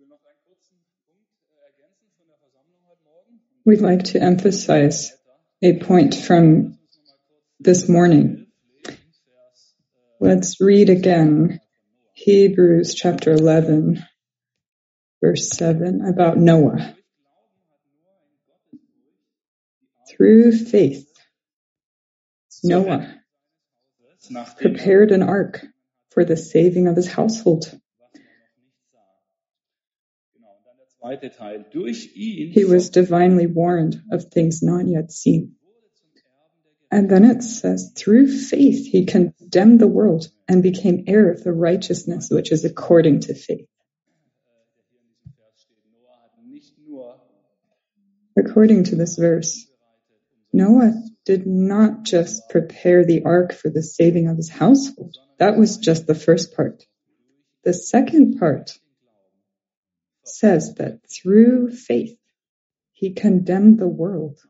We'd like to emphasize a point from this morning. Let's read again Hebrews chapter 11, verse 7, about Noah. Through faith, Noah prepared an ark for the saving of his household. He was divinely warned of things not yet seen. And then it says, through faith he condemned the world and became heir of the righteousness which is according to faith. According to this verse, Noah did not just prepare the ark for the saving of his household. That was just the first part. The second part says that through faith, he condemned the world.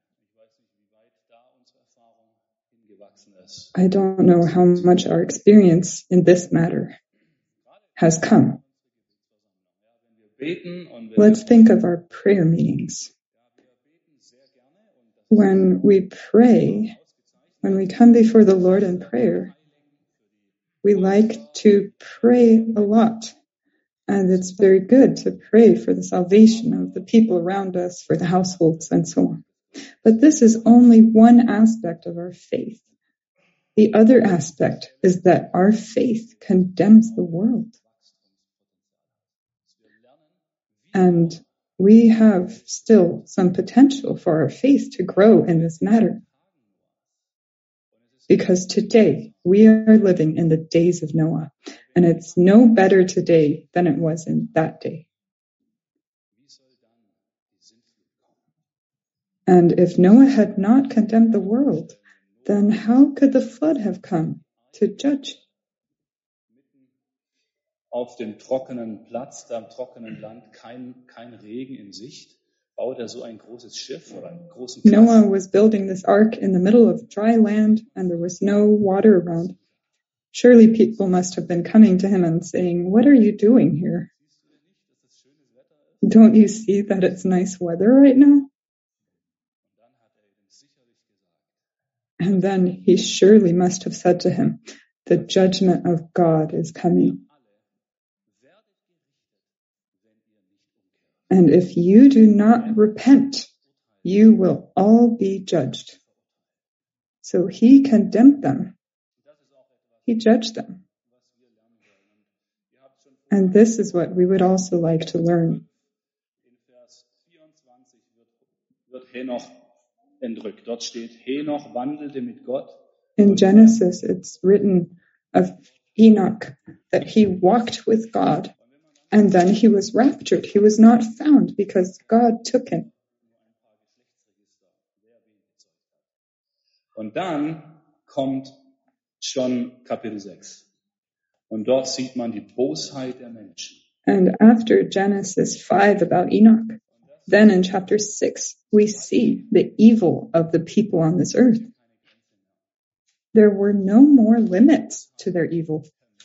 I don't know how much our experience in this matter has come. Let's think of our prayer meetings. When we pray, when we come before the Lord in prayer, we like to pray a lot. And it's very good to pray for the salvation of the people around us, for the households, and so on. But this is only one aspect of our faith. The other aspect is that our faith condemns the world. And we have still some potential for our faith to grow in this matter. Because today we are living in the days of Noah, and it's no better today than it was in that day. And if Noah had not condemned the world, then how could the flood have come to judge? Auf dem trockenen Platz, da im trockenen Land, kein Regen in Sicht. So ein großes Schiff oder einen großen Kasten. Noah was building this ark in the middle of dry land and there was no water around. Surely people must have been coming to him and saying, "What are you doing here? Don't you see that it's nice weather right now?" And then he surely must have said to him, "The judgment of God is coming. And if you do not repent, you will all be judged." So he condemned them. He judged them. And this is what we would also like to learn. Dort steht, Henoch wandelte mit Gott. In Genesis, it's written of Enoch that he walked with God. And then he was raptured. He was not found because God took him. Und dann kommt schon Kapitel 6. Und dort sieht man die Bosheit der Menschen. And after Genesis 5 about Enoch, then in chapter 6, we see the evil of the people on this earth. There were no more limits to their evil.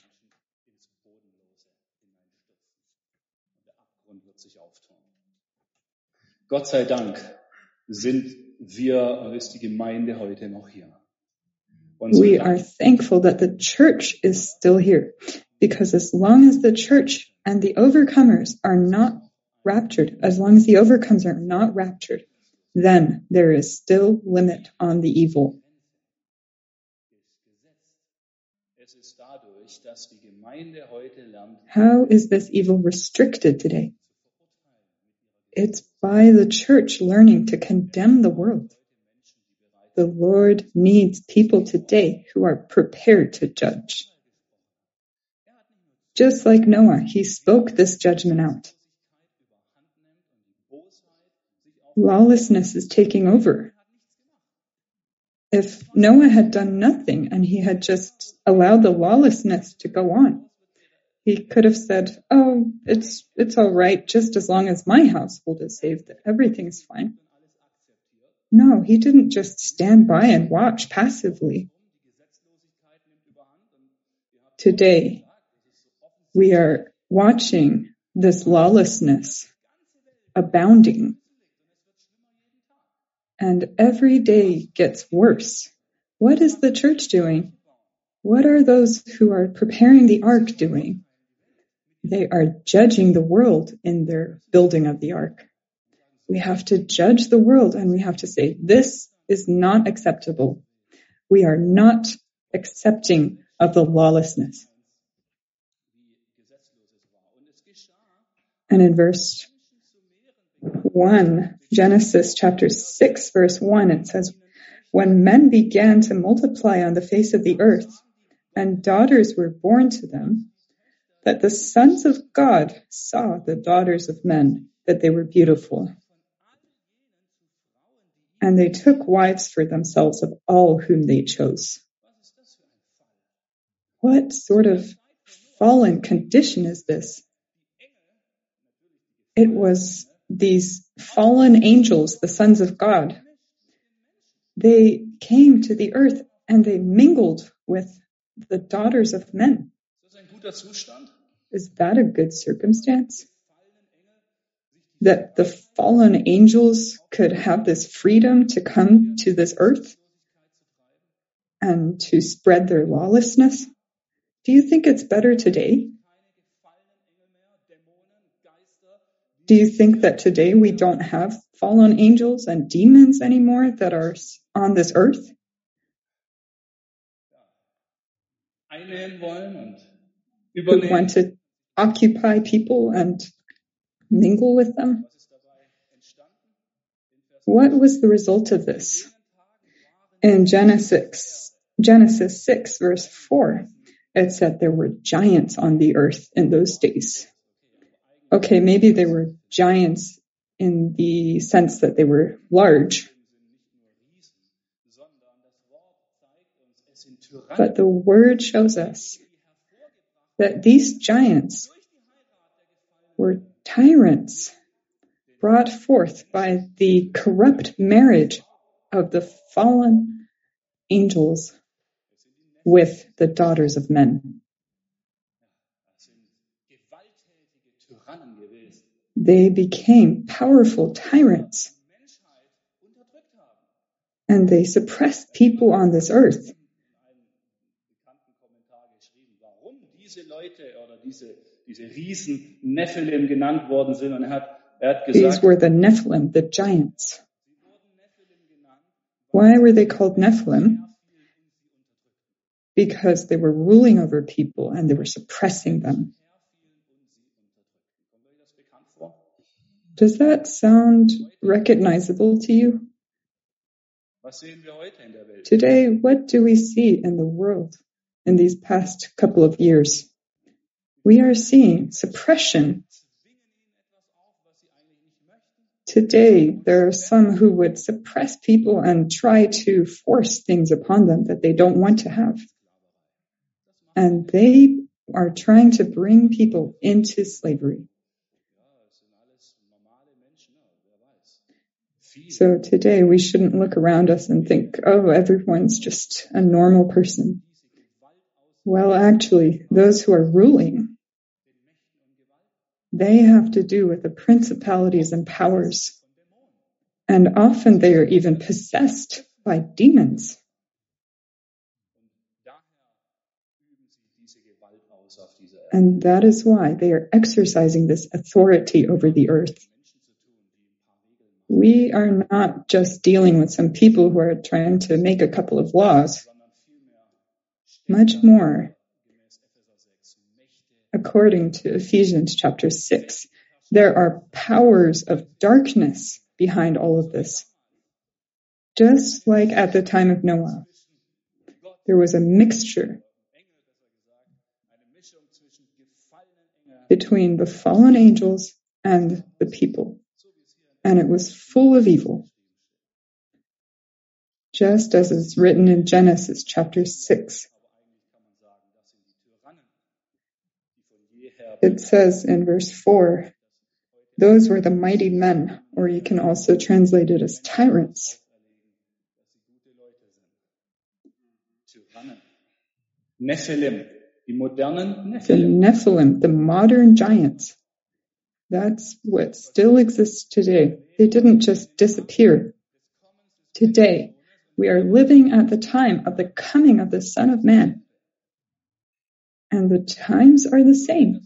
Gott sei Dank sind wir, ist die Gemeinde heute noch hier. We are thankful that the church is still here, because as long as the church and the overcomers are not raptured, as long as the overcomers are not raptured, then there is still limit on the evil. How is this evil restricted today? It's by the church learning to condemn the world. The Lord needs people today who are prepared to judge. Just like Noah, he spoke this judgment out. Lawlessness is taking over. If Noah had done nothing and he had just allowed the lawlessness to go on, he could have said, "Oh, it's all right, just as long as my household is saved, everything's fine." No, he didn't just stand by and watch passively. Today, we are watching this lawlessness abounding. And every day gets worse. What is the church doing? What are those who are preparing the ark doing? They are judging the world in their building of the ark. We have to judge the world and we have to say, this is not acceptable. We are not accepting of the lawlessness. And in verse 1, Genesis chapter 6, verse 1, it says, when men began to multiply on the face of the earth, and daughters were born to them, that the sons of God saw the daughters of men, that they were beautiful. And they took wives for themselves of all whom they chose. What sort of fallen condition is this? It was these fallen angels, the sons of God. They came to the earth and they mingled with the daughters of men. Is that a good circumstance? That the fallen angels could have this freedom to come to this earth and to spread their lawlessness? Do you think it's better today? Do you think that today we don't have fallen angels and demons anymore that are on this earth? Who want to occupy people and mingle with them? What was the result of this? In Genesis 6, verse 4, it said there were giants on the earth in those days. Okay, maybe they were giants in the sense that they were large. But the word shows us that these giants were tyrants brought forth by the corrupt marriage of the fallen angels with the daughters of men. They became powerful tyrants, and they suppressed people on this earth. These were the Nephilim, the giants. Why were they called Nephilim? Because they were ruling over people and they were suppressing them. Does that sound recognizable to you? Today, what do we see in the world in these past couple of years? We are seeing suppression. Today, there are some who would suppress people and try to force things upon them that they don't want to have. And they are trying to bring people into slavery. So today we shouldn't look around us and think, oh, everyone's just a normal person. Well, actually, those who are ruling, they have to do with the principalities and powers. And often they are even possessed by demons. And that is why they are exercising this authority over the earth. We are not just dealing with some people who are trying to make a couple of laws. Much more, according to Ephesians chapter 6, there are powers of darkness behind all of this. Just like at the time of Noah, there was a mixture between the fallen angels and the people. And it was full of evil. Just as it's written in Genesis chapter 6. It says in verse 4, those were the mighty men, or you can also translate it as tyrants. Nephilim, die modernen The Nephilim. Nephilim, the modern giants, That's what still exists today. They didn't just disappear. Today, we are living at the time of the coming of the Son of Man. And the times are the same.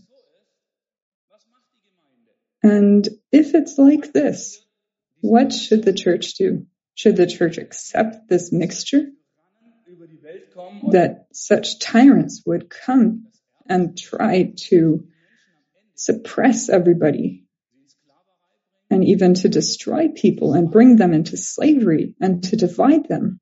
And if it's like this, what should the church do? Should the church accept this mixture? That such tyrants would come and try to suppress everybody and even to destroy people and bring them into slavery and to divide them.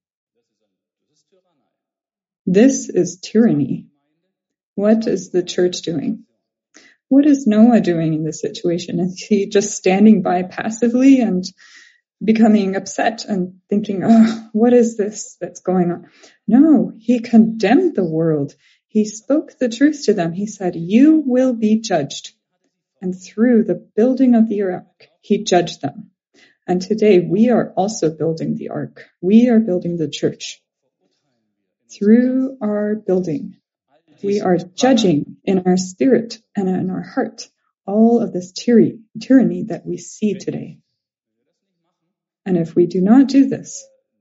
This is tyranny. What is the church doing? What is Noah doing in this situation? Is he just standing by passively and becoming upset and thinking, oh, what is this that's going on? No, he condemned the world. He spoke the truth to them. He said, you will be judged. And through the building of the ark, he judged them. And today we are also building the ark. We are building the church. Through our building, we are judging in our spirit and in our heart all of this tyranny that we see today. And if we do not do this,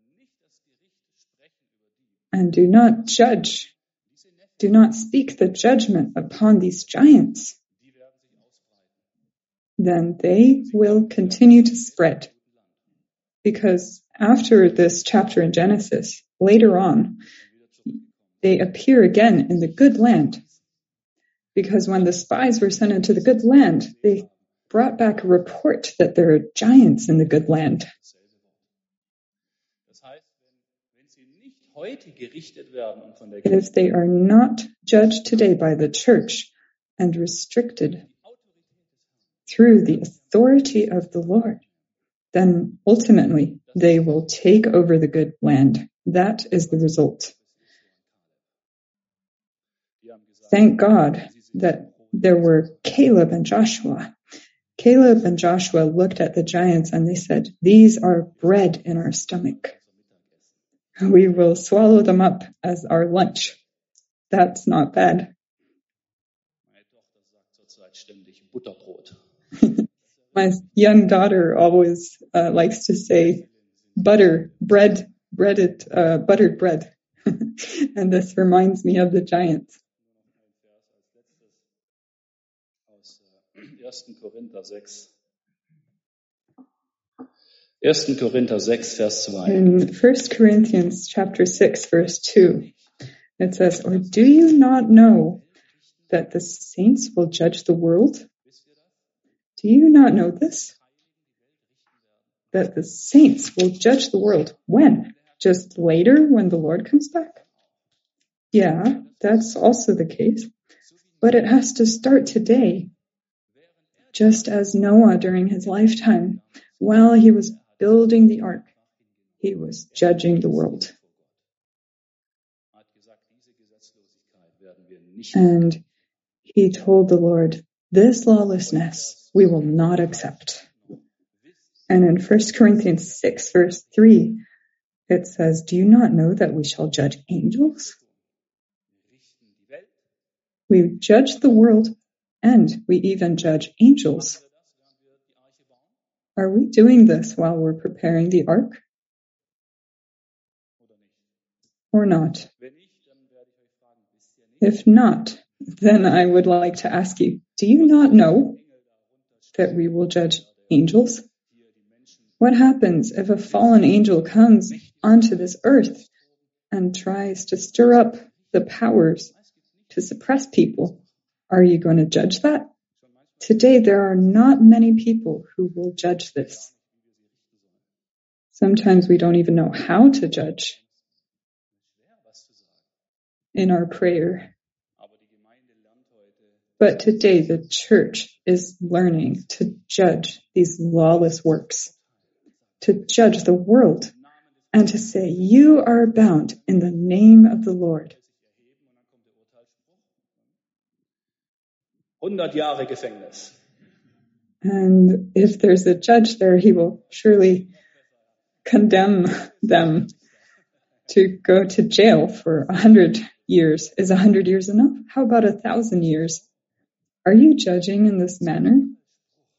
and do not judge, do not speak the judgment upon these giants, then they will continue to spread. Because after this chapter in Genesis, later on, they appear again in the good land. Because when the spies were sent into the good land, they brought back a report that there are giants in the good land. If they are not judged today by the church and restricted through the authority of the Lord, then ultimately they will take over the good land. That is the result. Thank God that there were Caleb and Joshua. Caleb and Joshua looked at the giants and they said, these are bread in our stomach. We will swallow them up as our lunch. That's not bad. My young daughter always likes to say buttered bread. And this reminds me of the giants. 1. Korinther 6, Vers 2. In 1 Corinthians chapter 6, verse 2, it says, or do you not know that the saints will judge the world? Do you not know this? That the saints will judge the world. When? Just later when the Lord comes back? Yeah, that's also the case. But it has to start today. Just as Noah during his lifetime, while he was building the ark, he was judging the world. And he told the Lord, this lawlessness we will not accept. And in 1 Corinthians 6, verse 3, it says, do you not know that we shall judge angels? We judge the world and we even judge angels. Are we doing this while we're preparing the ark? Or not? If not, then I would like to ask you, do you not know that we will judge angels? What happens if a fallen angel comes onto this earth and tries to stir up the powers to suppress people? Are you going to judge that? Today, there are not many people who will judge this. Sometimes we don't even know how to judge in our prayer. But today, the church is learning to judge these lawless works, to judge the world, and to say, you are bound in the name of the Lord. 100 Jahre Gefängnis. And if there's a judge there, he will surely condemn them to go to jail for 100 years. Is 100 years enough? How about 1,000 years? Are you judging in this manner?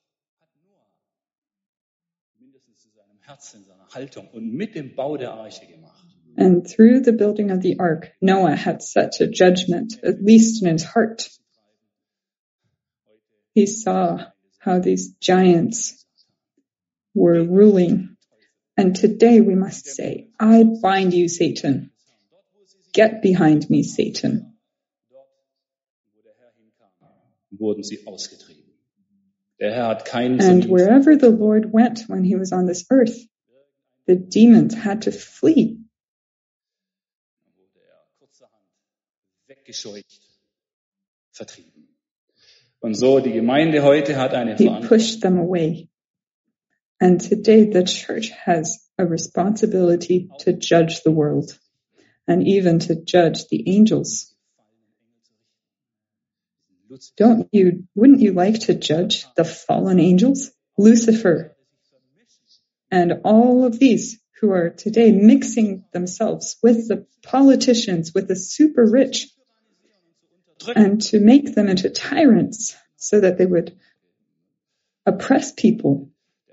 Herzen, in seiner Haltung und mit dem Bau der Arche gemacht. And through the building of the ark, Noah had such a judgment, at least in his heart. He saw how these giants were ruling. And today we must say, I bind you, Satan. Get behind me, Satan. Wurden sie ausgetrieben. Der Herr hat keinen And Verdienst. wherever the Lord went when he was on this earth, the demons had to flee. Wurde kurzerhand weggescheucht, vertrieben. Und so die Gemeinde heute hat eine He Verantwortung. pushed them away. And today the church has a responsibility to judge the world and even to judge the angels. Wouldn't you like to judge the fallen angels? Lucifer and all of these who are today mixing themselves with the politicians, with the super rich, and to make them into tyrants so that they would oppress people.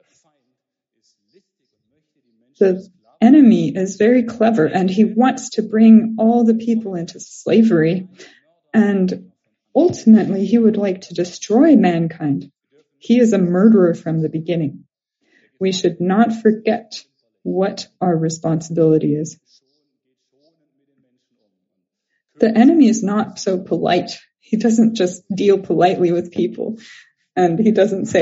The enemy is very clever and he wants to bring all the people into slavery, and ultimately he would like to destroy mankind. He is a murderer from the beginning. We should not forget what our responsibility is. The enemy is not so polite. He doesn't just deal politely with people, and he doesn't say,